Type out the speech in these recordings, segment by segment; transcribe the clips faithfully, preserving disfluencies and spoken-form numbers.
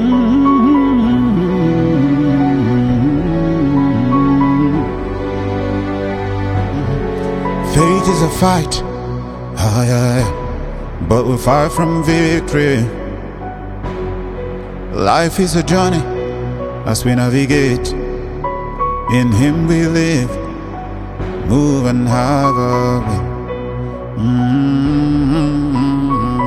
Faith is a fight, ah, yeah, yeah. But we're far from victory. Life is a journey as we navigate. In Him we live, move and have our way. Mm-hmm.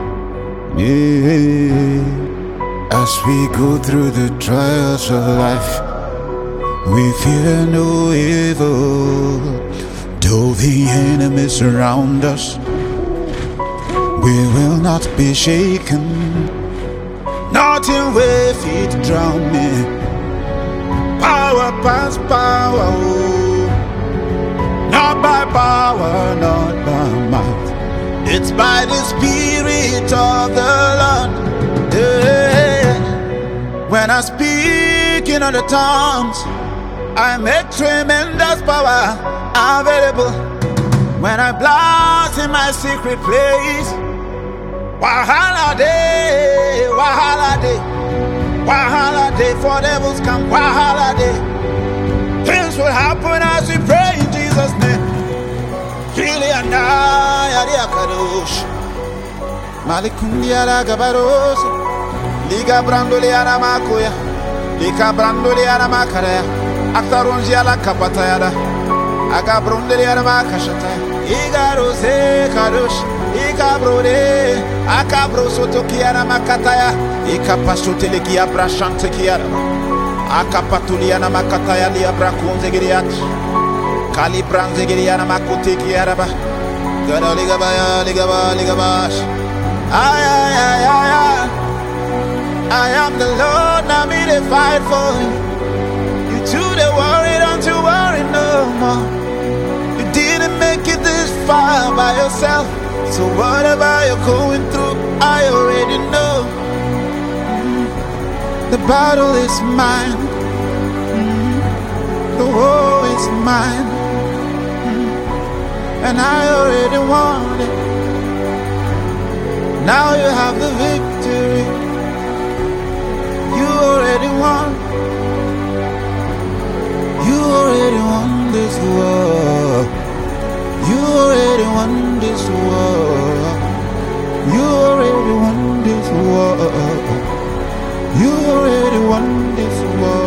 Yeah. As we go through the trials of life, we fear no evil. Though the enemy surround us, we will not be shaken. Nothing will feet drown me. Power past power, oh. Not by power, not by might. It's by the Spirit of the Lord. Yeah. When I speak in other tongues, I make tremendous power available. When I blast in my secret place, Wahala day, Wahala day, Wahala day, for devils come, Wahala day. Things will happen as we pray in Jesus' name. Kili anaya dia kadosh, Malikundi ala gabaros, Liga brandoli ala makoya, Liga brandoli ala makaya, Aktarunji ala kapatayada, Agabrundeli ala makashata, Iga rose kadosh. Ika brode, akabro soto kiara makataya, ika pasote le kia brashante kiara, akapatuliana makataya li abrakunze giriat, kalibranze giriana makote kiara ba, gada ligabaya ligaba ligabash. Ay ay ay ay ay, I am the Lord, now me they fight for you. You too they worry, don't you worry no more. You didn't make it this far by yourself. So whatever you're going through, I already know. Mm. The battle is mine. Mm. The war is mine. Mm. And I already won it. Now you have the victory. You already won. You already won this war. You already won this war. You already won this war. You already won this war.